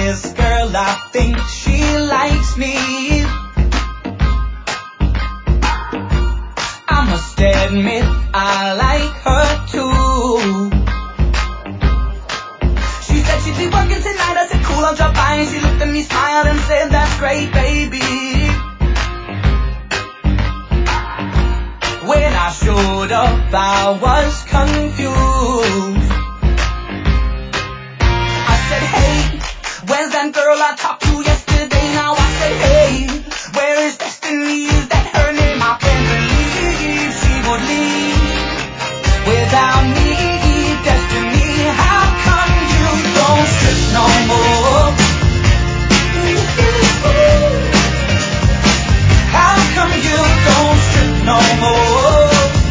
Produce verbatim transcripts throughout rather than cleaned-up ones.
this girl, I think she likes me. I must admit I like her too. She said she'd be working tonight. I said cool, I'll drop by. And she looked at me, smiled and said that's great, baby. When I showed up, I was confused. I said, hey, where's that girl I talked to yesterday? Now I said, hey, where is Destiny? Is that her name? I can't believe she would leave without me. Destiny, how come you don't strip no more? How come you don't strip no more?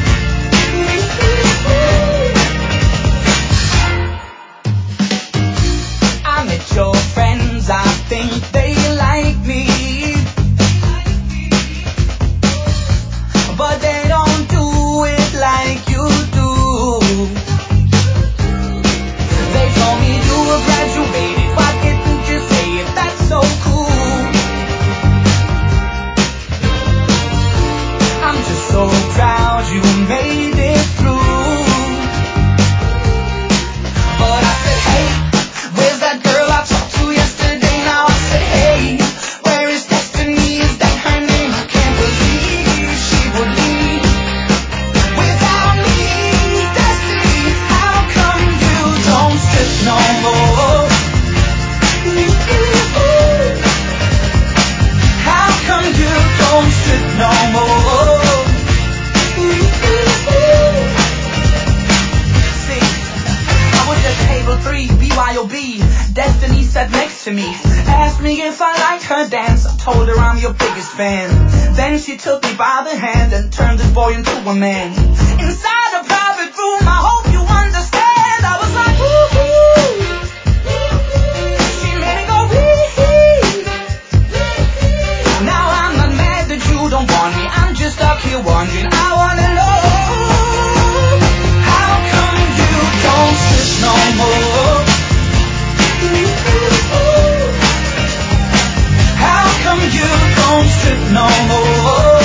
I met your friends, I think they like me, but they don't do it like you do. They told me you were graduated, why didn't you say it? That's so cool. I'm just so proud you made it through. But I said, hey, where's that girl I talked to yesterday? Now I said, hey, where is Destiny? Is that her name? I can't believe she would leave without me. Destiny, how come you don't strip no more? How come you don't strip no more? See, I was at table three, B Y O B. Destiny sat next to me, asked me if I liked her dance. I told her I'm your biggest fan. Then she took me by the hand and turned this boy into a man. Inside a private room, I hope you understand. I was like, ooh, ooh. She made me go, wee. Now I'm not mad that you don't want me. I'm just stuck here wondering. I wanna know, how come you don't strip no more? How come you don't strip no more?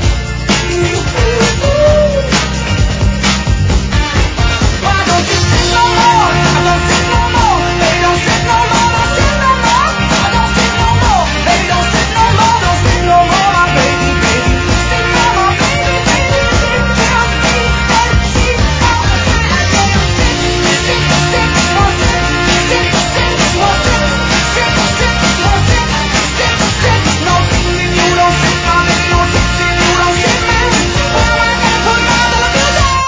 Why don't you strip no more? I don't strip no more. Baby, don't strip no more. Don't strip no more. I don't strip no more. Baby, don't strip no more. Don't strip no more. My baby, baby, strip no more. Baby, baby, just me and she. Oh, I can't strip, strip, strip, more strip, strip, strip, more strip, strip, strip, more strip, strip, strip, no thinking you don't strip, my baby, no thinking you don't strip, man. Well, I gotta put my love to that.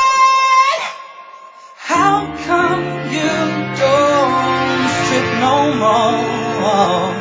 How come you don't strip no more?